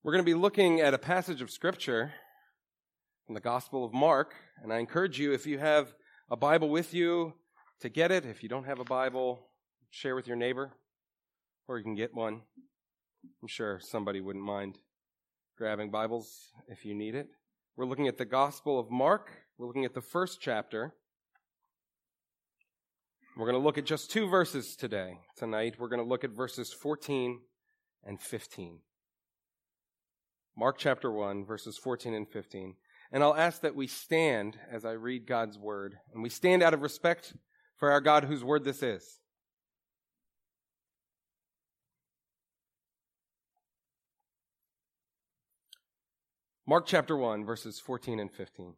We're going to be looking at a passage of Scripture from the Gospel of Mark, and I encourage you, if you have a Bible with you, to get it. If you don't have a Bible, share with your neighbor, or you can get one. I'm sure somebody wouldn't mind grabbing Bibles if you need it. We're looking at the Gospel of Mark. We're looking at the first chapter. We're going to look at just two verses today. Tonight, we're going to look at verses 14 and 15. Mark chapter 1, verses 14 and 15. And I'll ask that we stand as I read God's word, and we stand out of respect for our God whose word this is. Mark chapter 1, verses 14 and 15.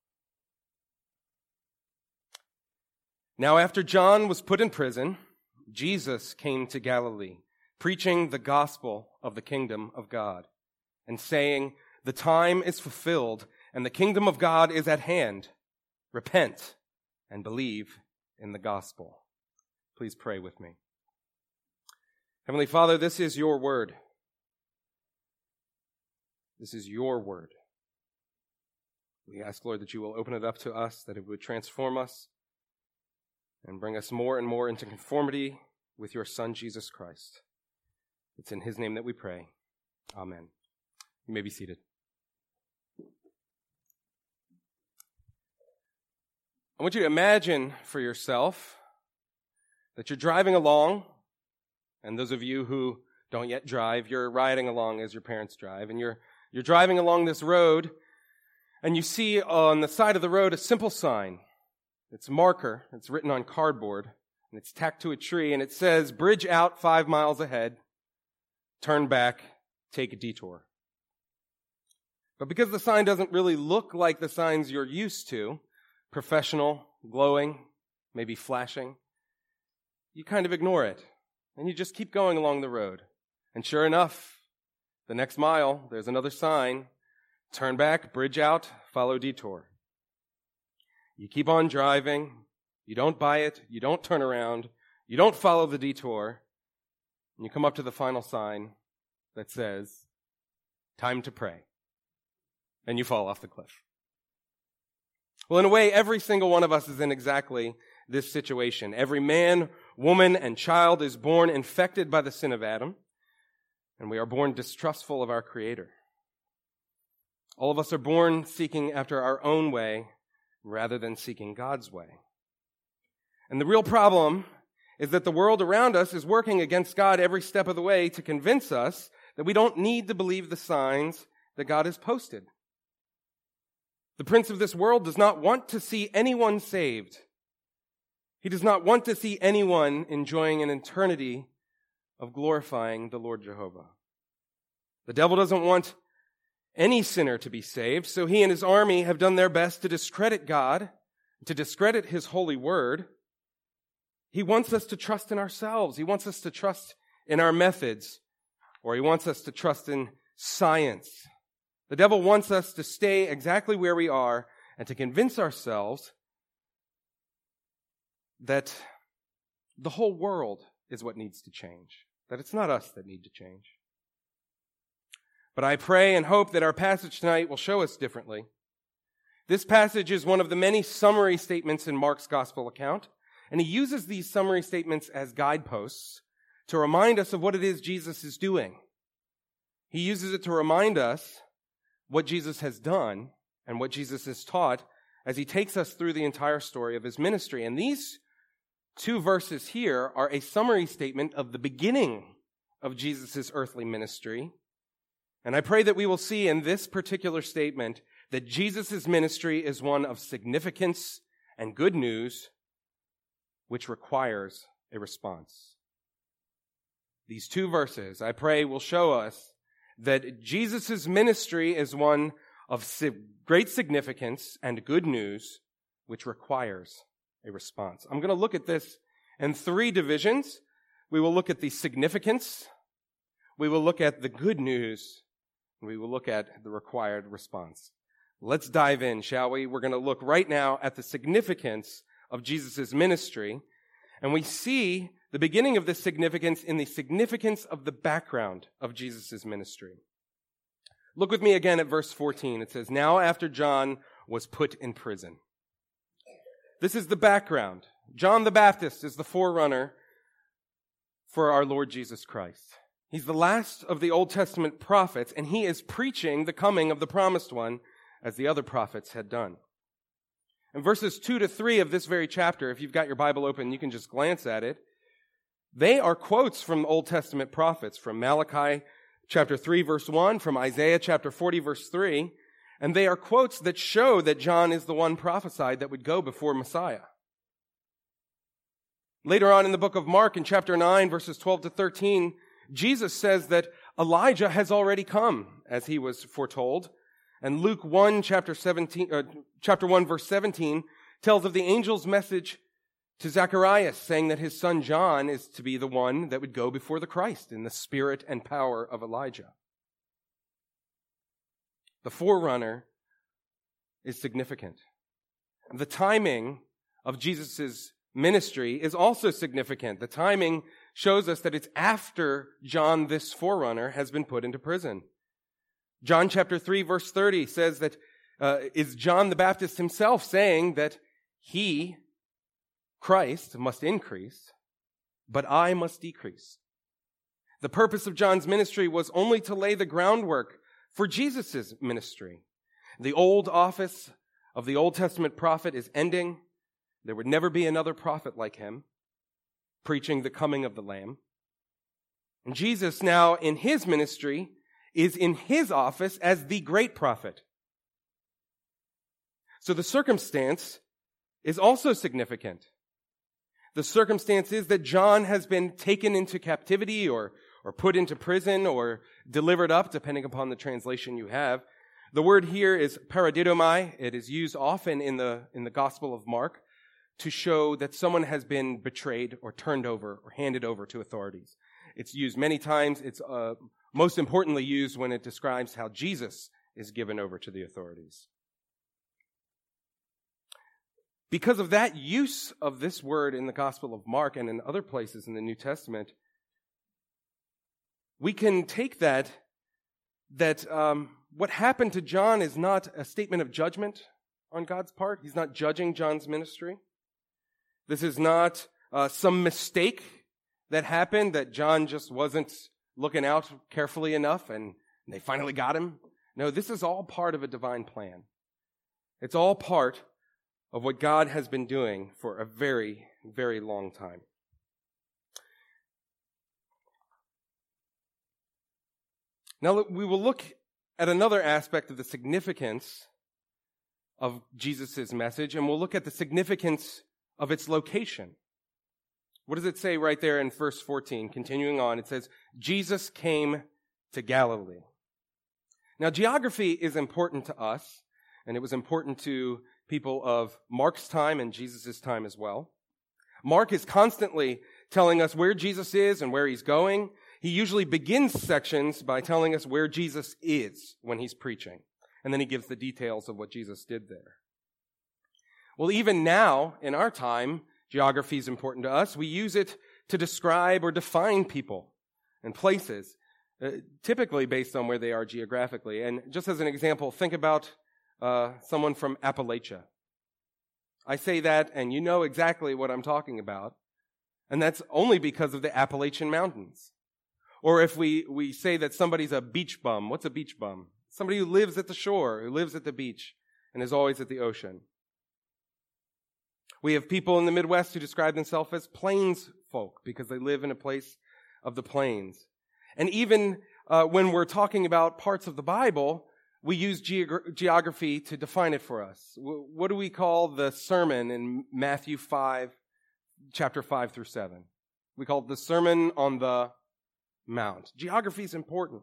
Now after John was put in prison, Jesus came to Galilee, preaching the gospel of the kingdom of God, and saying, "The time is fulfilled, and the kingdom of God is at hand. Repent and believe in the gospel." Please pray with me. Heavenly Father, this is your word. This is your word. We ask, Lord, that you will open it up to us, that it would transform us and bring us more and more into conformity with your Son, Jesus Christ. It's in his name that we pray. Amen. You may be seated. I want you to imagine for yourself that you're driving along, and those of you who don't yet drive, you're riding along as your parents drive, and you're driving along this road, and you see on the side of the road a simple sign. It's a marker. It's written on cardboard, and it's tacked to a tree, and it says, "Bridge out 5 miles ahead, turn back, take a detour." But because the sign doesn't really look like the signs you're used to, professional, glowing, maybe flashing, you kind of ignore it, and you just keep going along the road. And sure enough, the next mile, there's another sign, "Turn back, bridge out, follow detour." You keep on driving, you don't buy it, you don't turn around, you don't follow the detour, and you come up to the final sign that says, "Time to pray." And you fall off the cliff. Well, in a way, every single one of us is in exactly this situation. Every man, woman, and child is born infected by the sin of Adam, and we are born distrustful of our Creator. All of us are born seeking after our own way rather than seeking God's way. And the real problem is that the world around us is working against God every step of the way to convince us that we don't need to believe the signs that God has posted. The prince of this world does not want to see anyone saved. He does not want to see anyone enjoying an eternity of glorifying the Lord Jehovah. The devil doesn't want any sinner to be saved, so he and his army have done their best to discredit God, to discredit his holy word. He wants us to trust in ourselves. He wants us to trust in our methods, or he wants us to trust in science. The devil wants us to stay exactly where we are and to convince ourselves that the whole world is what needs to change, that it's not us that need to change. But I pray and hope that our passage tonight will show us differently. This passage is one of the many summary statements in Mark's gospel account, and he uses these summary statements as guideposts to remind us of what it is Jesus is doing. He uses it to remind us what Jesus has done and what Jesus has taught as he takes us through the entire story of his ministry. And these two verses here are a summary statement of the beginning of Jesus' earthly ministry. And I pray that we will see in this particular statement that Jesus' ministry is one of significance and good news, which requires a response. These two verses, I pray, will show us that Jesus' ministry is one of great significance and good news, which requires a response. I'm going to look at this in 3 divisions. We will look at the significance, we will look at the good news, and we will look at the required response. Let's dive in, shall we? We're going to look right now at the significance of Jesus' ministry, and we see the beginning of this significance in the significance of the background of Jesus' ministry. Look with me again at verse 14. It says, "Now after John was put in prison." This is the background. John the Baptist is the forerunner for our Lord Jesus Christ. He's the last of the Old Testament prophets, and he is preaching the coming of the promised one as the other prophets had done. In verses 2 to 3 of this very chapter, if you've got your Bible open, you can just glance at it. They are quotes from Old Testament prophets, from Malachi chapter 3, verse 1, from Isaiah chapter 40, verse 3, and they are quotes that show that John is the one prophesied that would go before Messiah. Later on in the book of Mark, in chapter 9, verses 12 to 13, Jesus says that Elijah has already come, as he was foretold. And Luke 1, chapter 1, verse 17, tells of the angel's message to Zacharias, saying that his son John is to be the one that would go before the Christ in the spirit and power of Elijah. The forerunner is significant. The timing of Jesus' ministry is also significant. The timing shows us that it's after John, this forerunner, has been put into prison. John chapter 3, verse 30 says that is John the Baptist himself saying that he, Christ, must increase, but I must decrease. The purpose of John's ministry was only to lay the groundwork for Jesus' ministry. The old office of the Old Testament prophet is ending. There would never be another prophet like him, preaching the coming of the Lamb. And Jesus now, in his ministry, is in his office as the great prophet. So the circumstance is also significant. The circumstance is that John has been taken into captivity or put into prison or delivered up, depending upon the translation you have. The word here is paradidomai. It is used often in the Gospel of Mark to show that someone has been betrayed or turned over or handed over to authorities. It's used many times. It's most importantly used when it describes how Jesus is given over to the authorities. Because of that use of this word in the Gospel of Mark and in other places in the New Testament, we can take that what happened to John is not a statement of judgment on God's part. He's not judging John's ministry. This is not some mistake that happened, that John just wasn't looking out carefully enough and they finally got him. No, this is all part of a divine plan. It's all part of what God has been doing for a very, very long time. Now we will look at another aspect of the significance of Jesus' message, and we'll look at the significance of its location. What does it say right there in verse 14? Continuing on, it says, Jesus came to Galilee. Now, geography is important to us, and it was important to people of Mark's time and Jesus' time as well. Mark is constantly telling us where Jesus is and where he's going. He usually begins sections by telling us where Jesus is when he's preaching, and then he gives the details of what Jesus did there. Well, even now, in our time, geography is important to us. We use it to describe or define people and places, typically based on where they are geographically. And just as an example, think about someone from Appalachia. I say that, and you know exactly what I'm talking about, and that's only because of the Appalachian Mountains. Or if we say that somebody's a beach bum, what's a beach bum? Somebody who lives at the shore, who lives at the beach, and is always at the ocean. We have people in the Midwest who describe themselves as plains folk because they live in a place of the plains. And even when we're talking about parts of the Bible, we use geography to define it for us. What do we call the sermon in Matthew 5, chapter 5 through 7? We call it the Sermon on the Mount. Geography is important.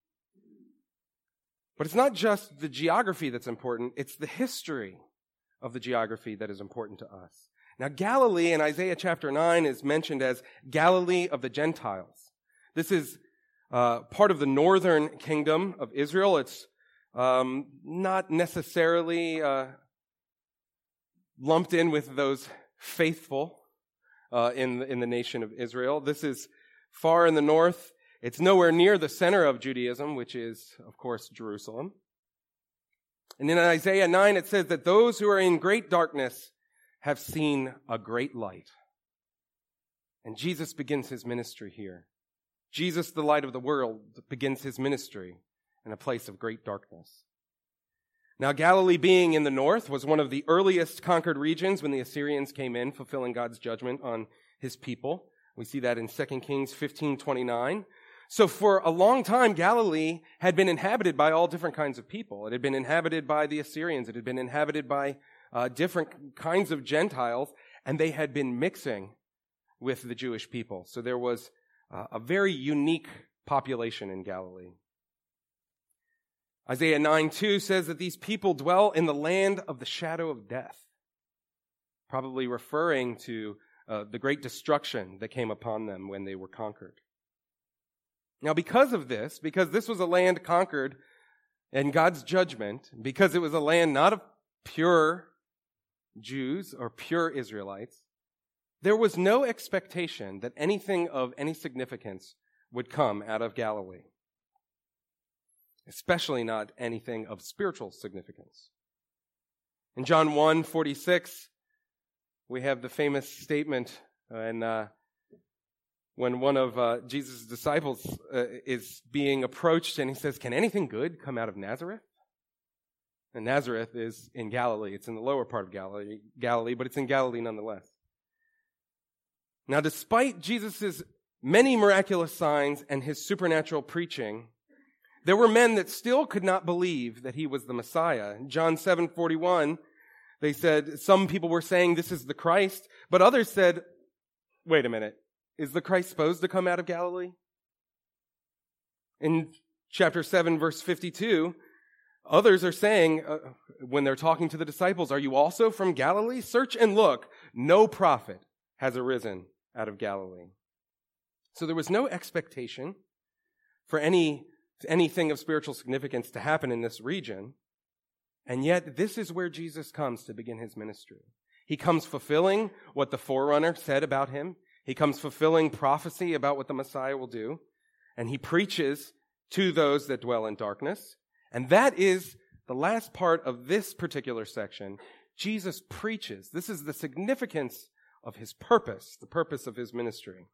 But it's not just the geography that's important, it's the history of the geography that is important to us. Now, Galilee in Isaiah chapter 9 is mentioned as Galilee of the Gentiles. This is part of the northern kingdom of Israel. It's not necessarily lumped in with those faithful in the nation of Israel. This is far in the north. It's nowhere near the center of Judaism, which is, of course, Jerusalem. And in Isaiah 9, it says that those who are in great darkness have seen a great light. And Jesus begins his ministry here. Jesus, the light of the world, begins his ministry in a place of great darkness. Now, Galilee being in the north was one of the earliest conquered regions when the Assyrians came in, fulfilling God's judgment on his people. We see that in 2 Kings 15:29. So for a long time, Galilee had been inhabited by all different kinds of people. It had been inhabited by the Assyrians. It had been inhabited by different kinds of Gentiles, and they had been mixing with the Jewish people. So there was a very unique population in Galilee. Isaiah 9:2 says that these people dwell in the land of the shadow of death, probably referring to the great destruction that came upon them when they were conquered. Now, because this was a land conquered in God's judgment, because it was a land not of pure Jews or pure Israelites, there was no expectation that anything of any significance would come out of Galilee, especially not anything of spiritual significance. In John 1:46, we have the famous statement, when one of Jesus' disciples is being approached, and he says, "Can anything good come out of Nazareth?" And Nazareth is in Galilee. It's in the lower part of Galilee, but it's in Galilee nonetheless. Now, despite Jesus' many miraculous signs and his supernatural preaching, there were men that still could not believe that he was the Messiah. In John 7:41, they said, some people were saying this is the Christ, but others said, wait a minute, is the Christ supposed to come out of Galilee? In chapter 7, verse 52, others are saying, when they're talking to the disciples, are you also from Galilee? Search and look, no prophet has arisen out of Galilee. So there was no expectation for anything of spiritual significance to happen in this region. And yet, this is where Jesus comes to begin his ministry. He comes fulfilling what the forerunner said about him. He comes fulfilling prophecy about what the Messiah will do. And he preaches to those that dwell in darkness. And that is the last part of this particular section. Jesus preaches. This is the significance of his purpose, the purpose of his ministry.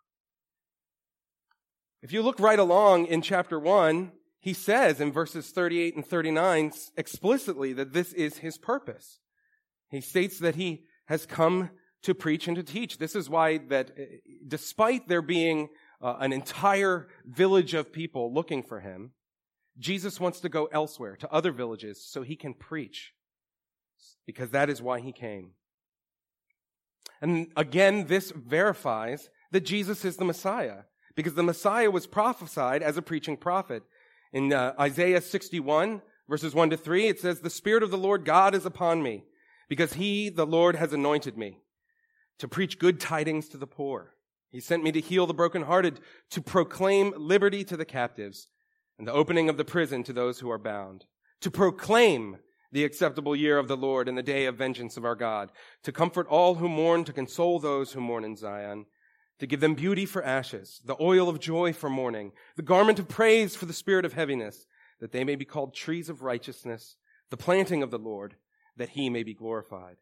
If you look right along in chapter 1, he says in verses 38 and 39 explicitly that this is his purpose. He states that he has come to preach and to teach. This is why that despite there being an entire village of people looking for him, Jesus wants to go elsewhere, to other villages, so he can preach. Because that is why he came. And again, this verifies that Jesus is the Messiah. Because the Messiah was prophesied as a preaching prophet. In Isaiah 61, verses 1 to 3, it says, "The Spirit of the Lord God is upon me, because he, the Lord, has anointed me to preach good tidings to the poor. He sent me to heal the brokenhearted, to proclaim liberty to the captives, and the opening of the prison to those who are bound, to proclaim the acceptable year of the Lord and the day of vengeance of our God, to comfort all who mourn, to console those who mourn in Zion, to give them beauty for ashes, the oil of joy for mourning, the garment of praise for the spirit of heaviness, that they may be called trees of righteousness, the planting of the Lord, that he may be glorified."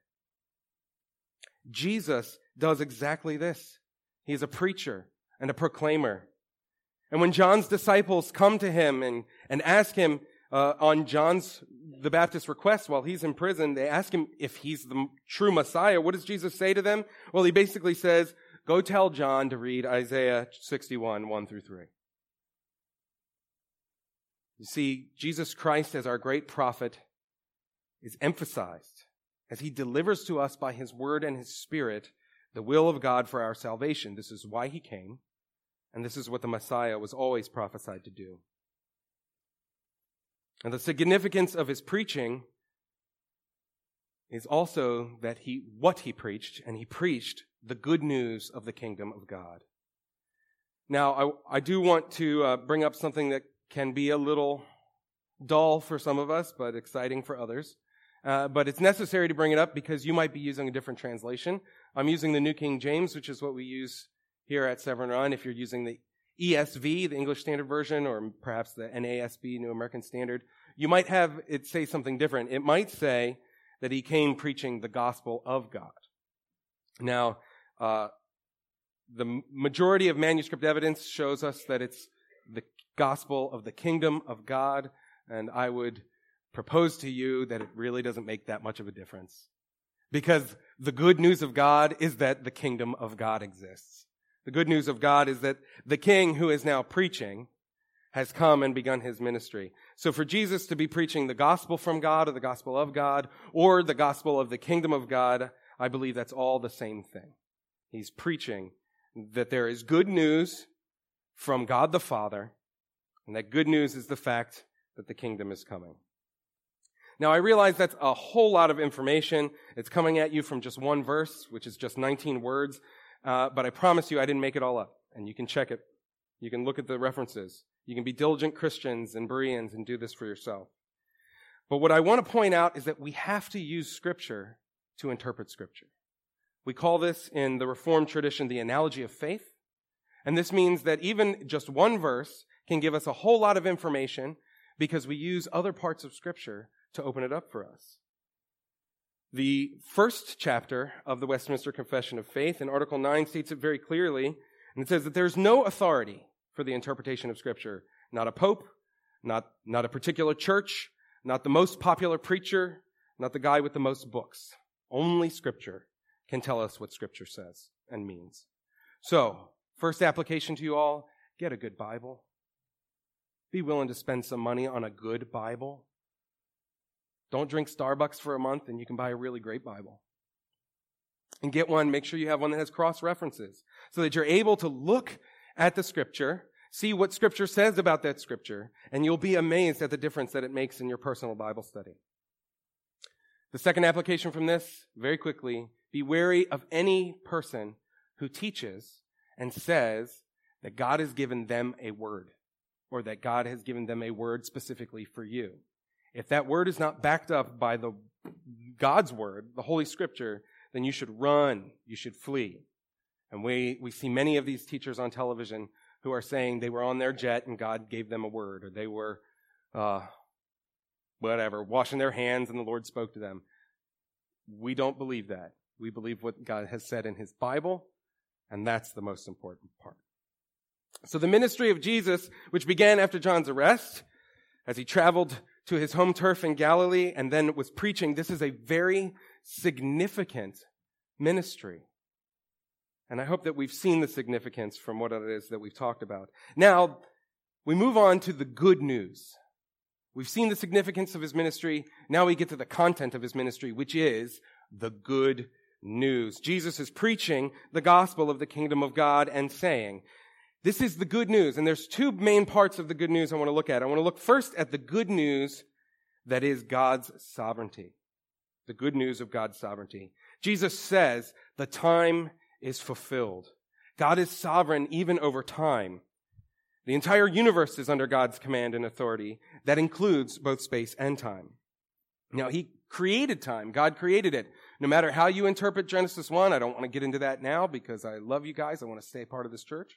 Jesus does exactly this. He is a preacher and a proclaimer. And when John's disciples come to him and ask him on John's the Baptist's request while he's in prison, they ask him if he's the true Messiah. What does Jesus say to them? Well, he basically says, go tell John to read Isaiah 61, 1 through 3. You see, Jesus Christ as our great prophet is emphasized as he delivers to us by his word and his spirit the will of God for our salvation. This is why he came, and this is what the Messiah was always prophesied to do. And the significance of his preaching is also that what he preached, and he preached the good news of the kingdom of God. Now, I do want to bring up something that can be a little dull for some of us, but exciting for others. But it's necessary to bring it up because you might be using a different translation. I'm using the New King James, which is what we use here at Severn Run. If you're using the ESV, the English Standard Version, or perhaps the NASB, New American Standard, you might have it say something different. It might say that he came preaching the gospel of God. Now, the majority of manuscript evidence shows us that it's the gospel of the kingdom of God, and I would propose to you that it really doesn't make that much of a difference. Because the good news of God is that the kingdom of God exists. The good news of God is that the king who is now preaching has come and begun his ministry. So for Jesus to be preaching the gospel from God, or the gospel of God, or the gospel of the kingdom of God, I believe that's all the same thing. He's preaching that there is good news from God the Father, and that good news is the fact that the kingdom is coming. Now, I realize that's a whole lot of information. It's coming at you from just one verse, which is just 19 words. But I promise you I didn't make it all up. And you can check it. You can look at the references. You can be diligent Christians and Bereans and do this for yourself. But what I want to point out is that we have to use Scripture to interpret Scripture. We call this in the Reformed tradition the analogy of faith. And this means that even just one verse can give us a whole lot of information because we use other parts of Scripture to open it up for us. The first chapter of the Westminster Confession of Faith in Article 9 states it very clearly, and it says that there's no authority for the interpretation of Scripture. Not a pope, not a particular church, not the most popular preacher, not the guy with the most books. Only Scripture can tell us what Scripture says and means. So, first application to you all, get a good Bible. Be willing to spend some money on a good Bible. Don't drink Starbucks for a month and you can buy a really great Bible. And get one, make sure you have one that has cross-references so that you're able to look at the Scripture, see what Scripture says about that Scripture, and you'll be amazed at the difference that it makes in your personal Bible study. The second application from this, very quickly, be wary of any person who teaches and says that God has given them a word, or that God has given them a word specifically for you. If that word is not backed up by God's word, the Holy Scripture, then you should run, you should flee. And we see many of these teachers on television who are saying they were on their jet and God gave them a word, or they were, washing their hands and the Lord spoke to them. We don't believe that. We believe what God has said in His Bible, and that's the most important part. So the ministry of Jesus, which began after John's arrest, as he traveled to his home turf in Galilee and then was preaching, this is a very significant ministry. And I hope that we've seen the significance from what it is that we've talked about. Now, we move on to the good news. We've seen the significance of his ministry. Now we get to the content of his ministry, which is the good news. Jesus is preaching the gospel of the kingdom of God and saying, this is the good news. And there's two main parts of the good news I want to look at. I want to look first at the good news that is God's sovereignty. The good news of God's sovereignty. Jesus says the time is fulfilled. God is sovereign even over time. The entire universe is under God's command and authority. That includes both space and time. Now, He created time. God created it. No matter how you interpret Genesis 1, I don't want to get into that now because I love you guys. I want to stay part of this church.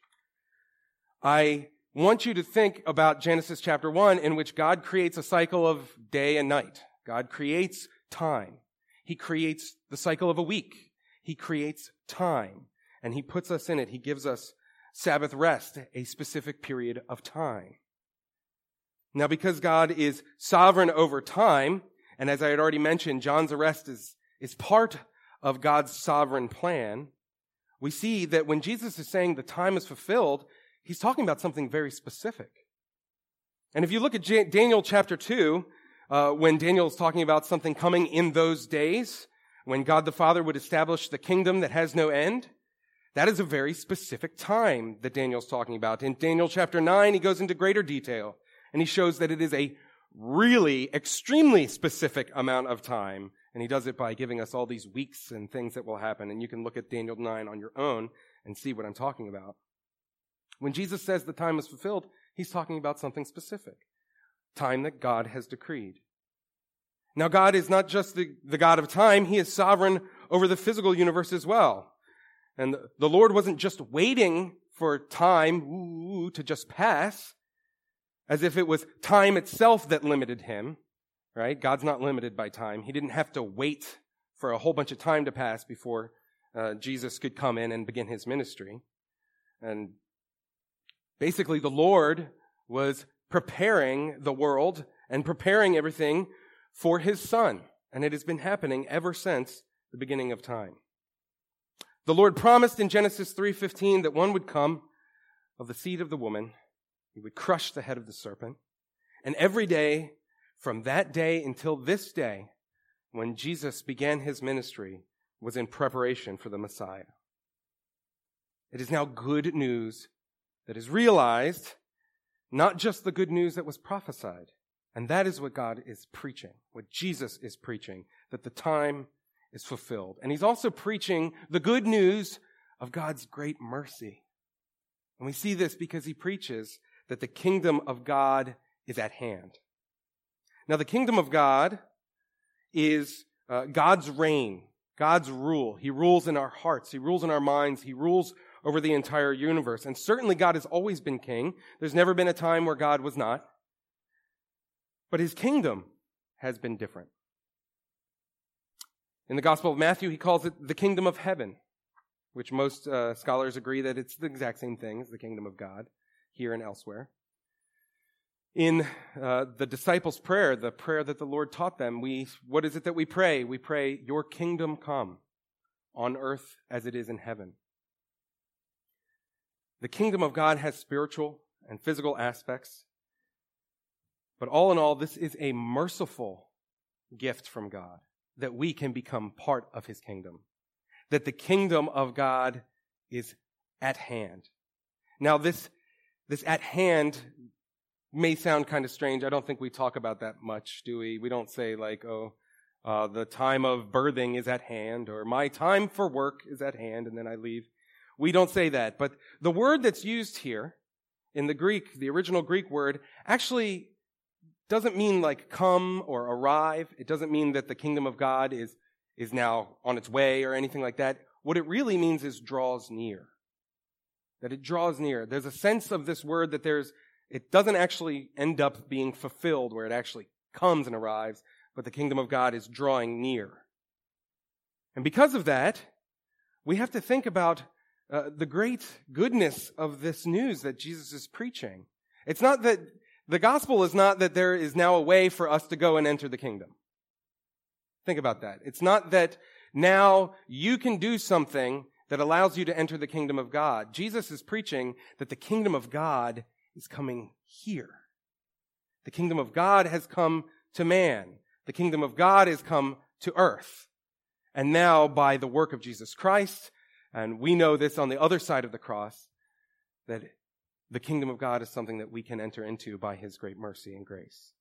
I want you to think about Genesis chapter 1, in which God creates a cycle of day and night. God creates time. He creates the cycle of a week. He creates time, and He puts us in it. He gives us Sabbath rest, a specific period of time. Now, because God is sovereign over time, and as I had already mentioned, John's arrest is part of God's sovereign plan, we see that when Jesus is saying the time is fulfilled, He's talking about something very specific. And if you look at Daniel chapter 2, when Daniel is talking about something coming in those days, when God the Father would establish the kingdom that has no end, that is a very specific time that Daniel's talking about. In Daniel chapter 9, he goes into greater detail, and he shows that it is a really extremely specific amount of time, and he does it by giving us all these weeks and things that will happen, and you can look at Daniel 9 on your own and see what I'm talking about. When Jesus says the time is fulfilled, He's talking about something specific. Time that God has decreed. Now, God is not just the God of time. He is sovereign over the physical universe as well. And the Lord wasn't just waiting for time to just pass, as if it was time itself that limited him, right? God's not limited by time. He didn't have to wait for a whole bunch of time to pass before Jesus could come in and begin his ministry. And basically, the Lord was preparing the world and preparing everything for his Son. And it has been happening ever since the beginning of time. The Lord promised in Genesis 3:15 that one would come of the seed of the woman. He would crush the head of the serpent. And every day, from that day until this day, when Jesus began his ministry, was in preparation for the Messiah. It is now good news that is realized, not just the good news that was prophesied. And that is what God is preaching, what Jesus is preaching, that the time is fulfilled. And he's also preaching the good news of God's great mercy. And we see this because he preaches that the kingdom of God is at hand. Now, the kingdom of God is God's reign, God's rule. He rules in our hearts. He rules in our minds. He rules over the entire universe. And certainly God has always been king. There's never been a time where God was not. But his kingdom has been different. In the Gospel of Matthew, he calls it the kingdom of heaven, which most scholars agree that it's the exact same thing as the kingdom of God here and elsewhere. In the disciples' prayer, the prayer that the Lord taught them, what is it that we pray? We pray, your kingdom come on earth as it is in heaven. The kingdom of God has spiritual and physical aspects. But all in all, this is a merciful gift from God, that we can become part of his kingdom. That the kingdom of God is at hand. Now, this at hand may sound kind of strange. I don't think we talk about that much, do we? We don't say like, the time of birthing is at hand, or my time for work is at hand, and then I leave. We don't say that. But the word that's used here in the Greek, the original Greek word, actually doesn't mean like come or arrive. It doesn't mean that the kingdom of God is now on its way or anything like that. What it really means is draws near. That it draws near. There's a sense of this word that it doesn't actually end up being fulfilled where it actually comes and arrives, but the kingdom of God is drawing near. And because of that, we have to think about the great goodness of this news that Jesus is preaching. It's not that the gospel is not that there is now a way for us to go and enter the kingdom. Think about that. It's not that now you can do something that allows you to enter the kingdom of God. Jesus is preaching that the kingdom of God is coming here. The kingdom of God has come to man. The kingdom of God has come to earth. And now by the work of Jesus Christ, and we know this on the other side of the cross, that the kingdom of God is something that we can enter into by his great mercy and grace.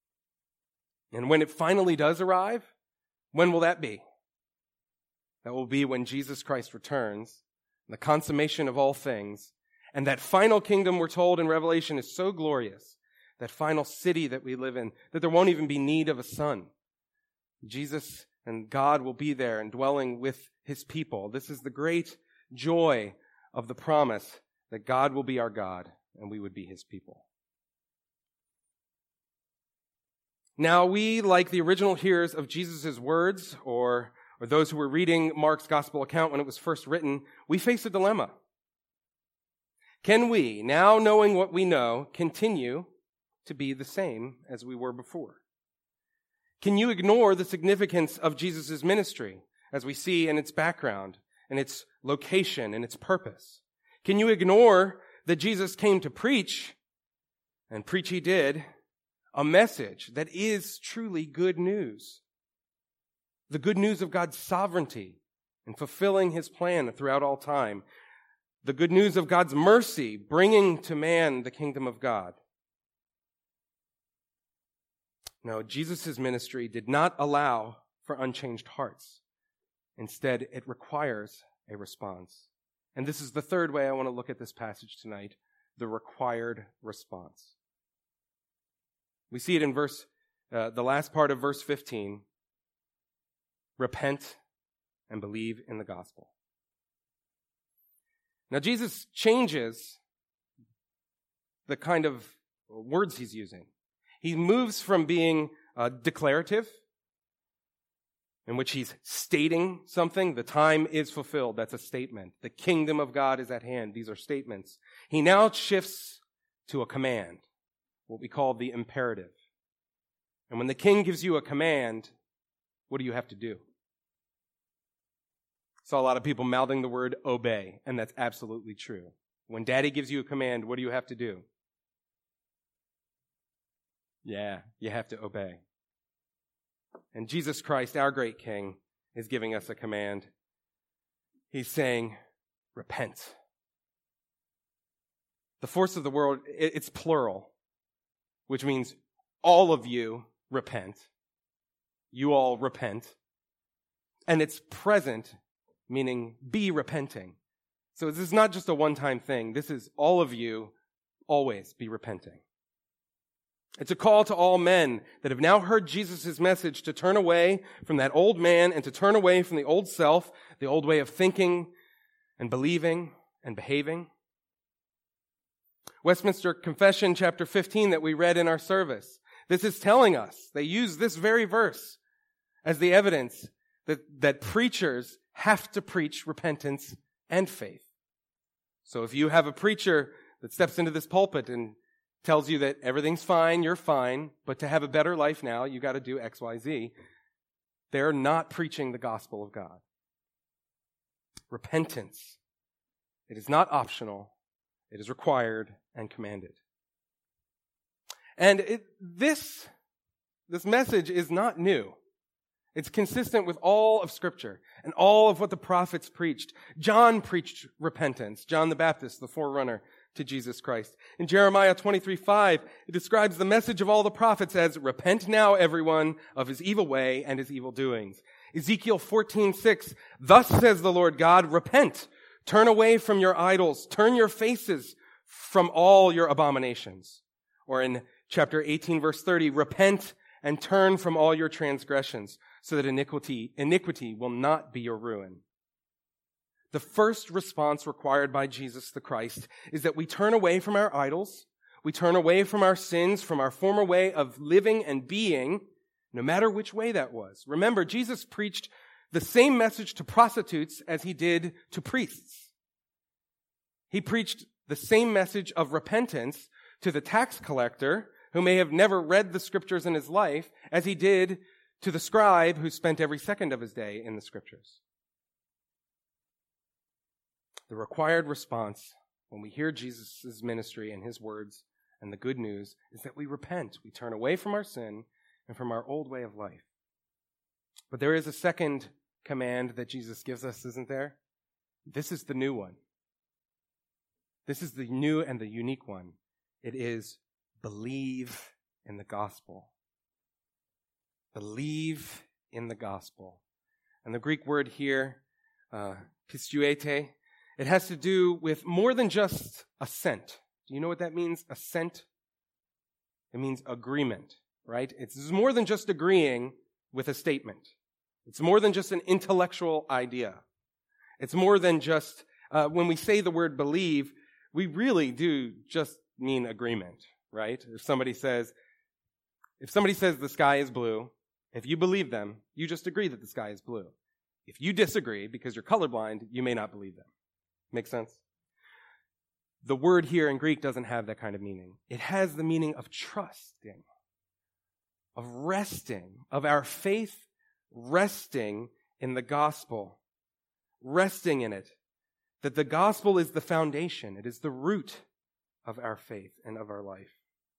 And when it finally does arrive, when will that be? That will be when Jesus Christ returns, the consummation of all things. And that final kingdom, we're told in Revelation, is so glorious, that final city that we live in, that there won't even be need of a sun. Jesus and God will be there and dwelling with his people. This is the great joy of the promise that God will be our God and we would be his people. Now we, like the original hearers of Jesus' words, or those who were reading Mark's gospel account when it was first written, we face a dilemma. Can we, now knowing what we know, continue to be the same as we were before? Can you ignore the significance of Jesus' ministry, as we see in its background, and its location, and its purpose? Can you ignore that Jesus came to preach, and preach he did, a message that is truly good news? The good news of God's sovereignty in fulfilling his plan throughout all time. The good news of God's mercy bringing to man the kingdom of God. No, Jesus' ministry did not allow for unchanged hearts. Instead, it requires a response. And this is the third way I want to look at this passage tonight, the required response. We see it in the last part of verse 15. Repent and believe in the gospel. Now, Jesus changes the kind of words he's using. He moves from being declarative, in which he's stating something. The time is fulfilled. That's a statement. The kingdom of God is at hand. These are statements. He now shifts to a command, what we call the imperative. And when the king gives you a command, what do you have to do? Saw a lot of people mouthing the word obey, and that's absolutely true. When daddy gives you a command, what do you have to do? Yeah, you have to obey. And Jesus Christ, our great King, is giving us a command. He's saying, repent. The force of the world, it's plural, which means all of you repent. You all repent. And it's present, meaning be repenting. So this is not just a one-time thing. This is all of you always be repenting. It's a call to all men that have now heard Jesus' message to turn away from that old man and to turn away from the old self, the old way of thinking and believing and behaving. Westminster Confession, chapter 15, that we read in our service. This is telling us, they use this very verse as the evidence that preachers have to preach repentance and faith. So if you have a preacher that steps into this pulpit and tells you that everything's fine, you're fine, but to have a better life now, you got to do X, Y, Z, they're not preaching the gospel of God. Repentance. It is not optional. It is required and commanded. And this message is not new. It's consistent with all of Scripture and all of what the prophets preached. John preached repentance. John the Baptist, the forerunner to Jesus Christ. In Jeremiah 23:5, it describes the message of all the prophets as, repent now, everyone, of his evil way and his evil doings. Ezekiel 14:6, thus says the Lord God, repent, turn away from your idols, turn your faces from all your abominations. Or in chapter 18, verse 30, repent and turn from all your transgressions, so that iniquity will not be your ruin. The first response required by Jesus the Christ is that we turn away from our idols, we turn away from our sins, from our former way of living and being, no matter which way that was. Remember, Jesus preached the same message to prostitutes as he did to priests. He preached the same message of repentance to the tax collector, who may have never read the scriptures in his life, as he did to the scribe who spent every second of his day in the scriptures. The required response when we hear Jesus' ministry and his words and the good news is that we repent. We turn away from our sin and from our old way of life. But there is a second command that Jesus gives us, isn't there? This is the new one. This is the new and the unique one. It is believe in the gospel. Believe in the gospel. And the Greek word here, pisteuete, it has to do with more than just assent. Do you know what that means? Assent? It means agreement, right? It's more than just agreeing with a statement. It's more than just an intellectual idea. It's more than just, when we say the word believe, we really do just mean agreement, right? If somebody says the sky is blue, if you believe them, you just agree that the sky is blue. If you disagree because you're colorblind, you may not believe them. Make sense? The word here in Greek doesn't have that kind of meaning. It has the meaning of trusting, of resting, of our faith resting in the gospel, resting in it, that the gospel is the foundation. It is the root of our faith and of our life.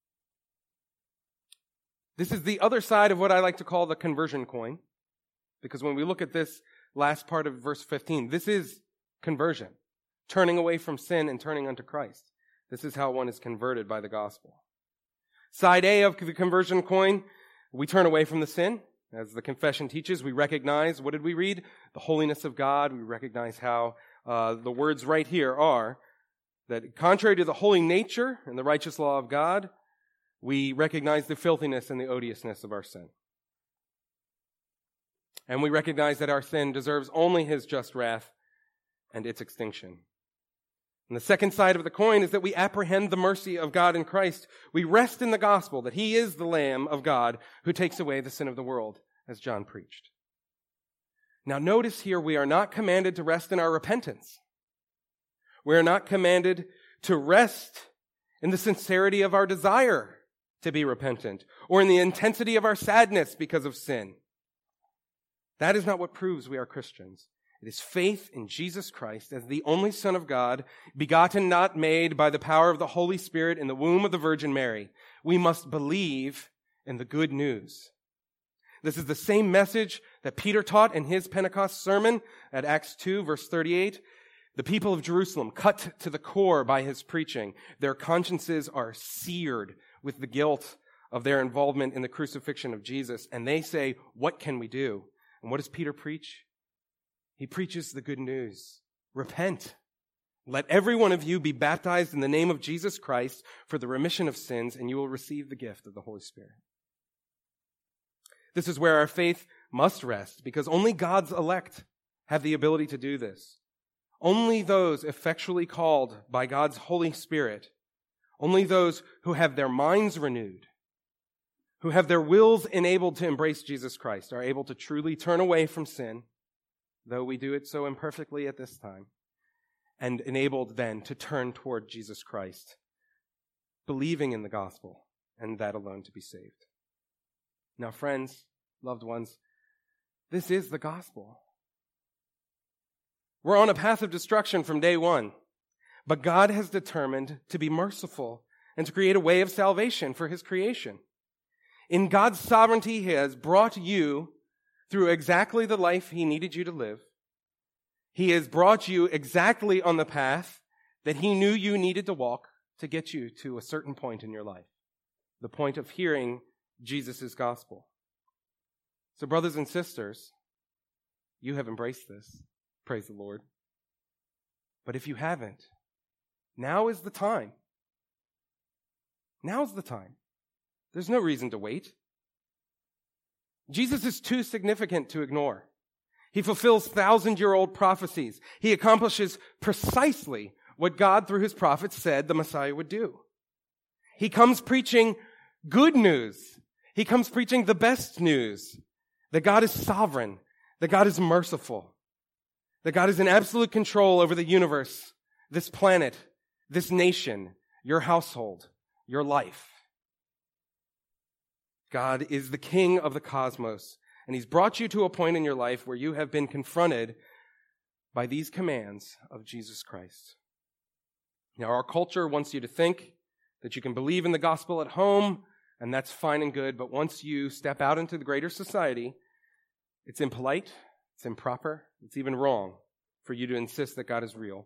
This is the other side of what I like to call the conversion coin, because when we look at this last part of verse 15, this is conversion. Turning away from sin and turning unto Christ. This is how one is converted by the gospel. Side A of the conversion coin, we turn away from the sin. As the confession teaches, we recognize, what did we read? The holiness of God. We recognize how the words right here are that contrary to the holy nature and the righteous law of God, we recognize the filthiness and the odiousness of our sin. And we recognize that our sin deserves only his just wrath and its extinction. And the second side of the coin is that we apprehend the mercy of God in Christ. We rest in the gospel that he is the Lamb of God who takes away the sin of the world, as John preached. Now notice here, we are not commanded to rest in our repentance. We are not commanded to rest in the sincerity of our desire to be repentant, or in the intensity of our sadness because of sin. That is not what proves we are Christians. It is faith in Jesus Christ as the only Son of God, begotten, not made, by the power of the Holy Spirit in the womb of the Virgin Mary. We must believe in the good news. This is the same message that Peter taught in his Pentecost sermon at Acts 2, verse 38. The people of Jerusalem, cut to the core by his preaching, their consciences are seared with the guilt of their involvement in the crucifixion of Jesus. And they say, what can we do? And what does Peter preach? He preaches the good news. Repent. Let every one of you be baptized in the name of Jesus Christ for the remission of sins, and you will receive the gift of the Holy Spirit. This is where our faith must rest, because only God's elect have the ability to do this. Only those effectually called by God's Holy Spirit, only those who have their minds renewed, who have their wills enabled to embrace Jesus Christ, are able to truly turn away from sin, though we do it so imperfectly at this time, and enabled then to turn toward Jesus Christ, believing in the gospel, and that alone to be saved. Now, friends, loved ones, this is the gospel. We're on a path of destruction from day one, but God has determined to be merciful and to create a way of salvation for his creation. In God's sovereignty, he has brought you through exactly the life he needed you to live. He has brought you exactly on the path that he knew you needed to walk to get you to a certain point in your life, the point of hearing Jesus' gospel. So, brothers and sisters, you have embraced this. Praise the Lord. But if you haven't, now is the time. Now's the time. There's no reason to wait. Jesus is too significant to ignore. He fulfills 1,000-year-old prophecies. He accomplishes precisely what God, through his prophets, said the Messiah would do. He comes preaching good news. He comes preaching the best news, that God is sovereign, that God is merciful, that God is in absolute control over the universe, this planet, this nation, your household, your life. God is the king of the cosmos, and he's brought you to a point in your life where you have been confronted by these commands of Jesus Christ. Now, our culture wants you to think that you can believe in the gospel at home, and that's fine and good, but once you step out into the greater society, it's impolite, it's improper, it's even wrong for you to insist that God is real,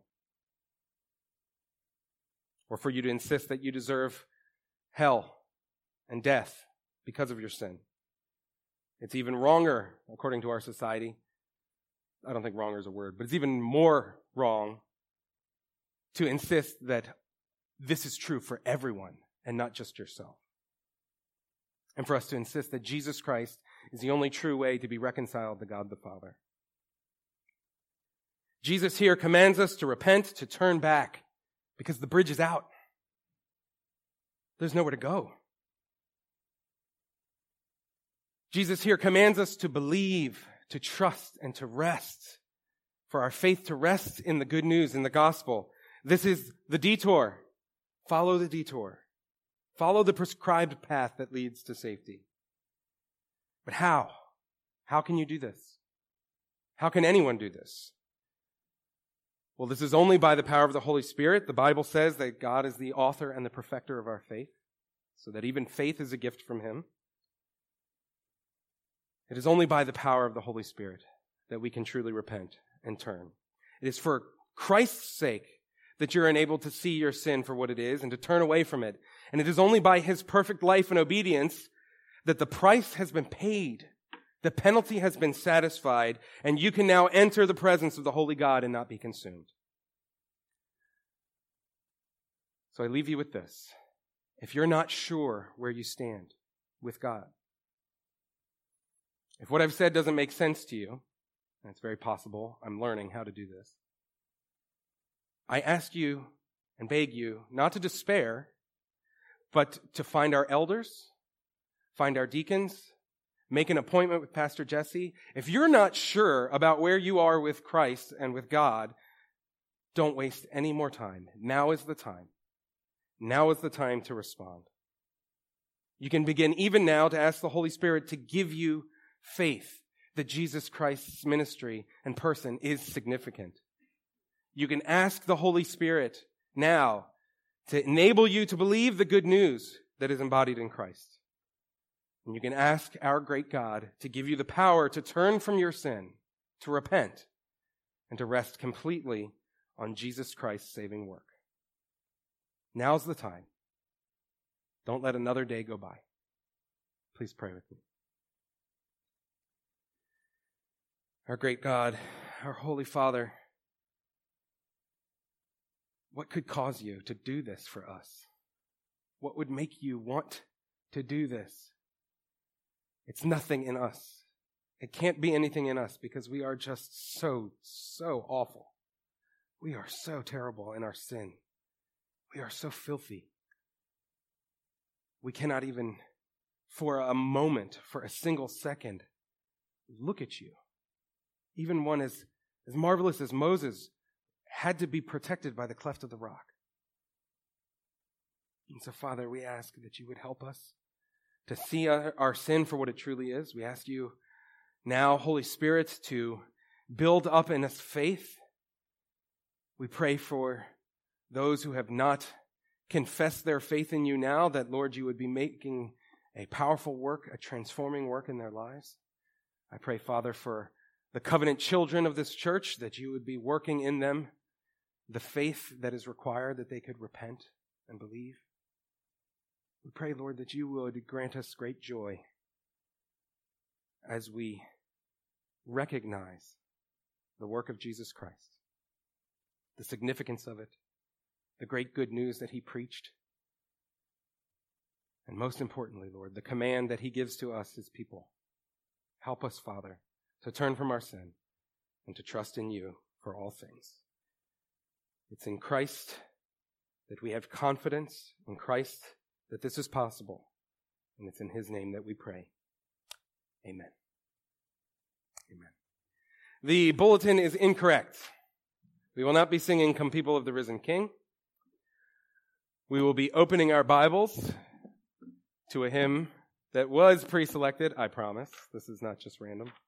or for you to insist that you deserve hell and death because of your sin. It's even wronger, according to our society. I don't think wronger is a word, but it's even more wrong to insist that this is true for everyone and not just yourself. And for us to insist that Jesus Christ is the only true way to be reconciled to God the Father. Jesus here commands us to repent, to turn back, because the bridge is out. There's nowhere to go. Jesus here commands us to believe, to trust, and to rest, for our faith to rest in the good news, in the gospel. This is the detour. Follow the detour. Follow the prescribed path that leads to safety. But how? How can you do this? How can anyone do this? Well, this is only by the power of the Holy Spirit. The Bible says that God is the author and the perfecter of our faith, so that even faith is a gift from him. It is only by the power of the Holy Spirit that we can truly repent and turn. It is for Christ's sake that you're enabled to see your sin for what it is and to turn away from it. And it is only by his perfect life and obedience that the price has been paid, the penalty has been satisfied, and you can now enter the presence of the holy God and not be consumed. So I leave you with this. If you're not sure where you stand with God, if what I've said doesn't make sense to you, and it's very possible, I'm learning how to do this. I ask you and beg you not to despair, but to find our elders, find our deacons, make an appointment with Pastor Jesse. If you're not sure about where you are with Christ and with God, don't waste any more time. Now is the time. Now is the time to respond. You can begin even now to ask the Holy Spirit to give you faith that Jesus Christ's ministry and person is significant. You can ask the Holy Spirit now to enable you to believe the good news that is embodied in Christ. And you can ask our great God to give you the power to turn from your sin, to repent, and to rest completely on Jesus Christ's saving work. Now's the time. Don't let another day go by. Please pray with me. Our great God, our Holy Father, what could cause you to do this for us? What would make you want to do this? It's nothing in us. It can't be anything in us because we are just so awful. We are so terrible in our sin. We are so filthy. We cannot even, for a moment, for a single second, look at you. Even one as marvelous as Moses had to be protected by the cleft of the rock. And so, Father, we ask that you would help us to see our sin for what it truly is. We ask you now, Holy Spirit, to build up in us faith. We pray for those who have not confessed their faith in you now, that, Lord, you would be making a powerful work, a transforming work in their lives. I pray, Father, for the covenant children of this church, that you would be working in them the faith that is required that they could repent and believe. We pray, Lord, that you would grant us great joy as we recognize the work of Jesus Christ, the significance of it, the great good news that he preached, and most importantly, Lord, the command that he gives to us, his people. Help us, Father, to turn from our sin and to trust in you for all things. It's in Christ that we have confidence, in Christ that this is possible, and it's in his name that we pray. Amen. Amen. The bulletin is incorrect. We will not be singing "Come People of the Risen King." We will be opening our Bibles to a hymn that was pre-selected, I promise. This is not just random.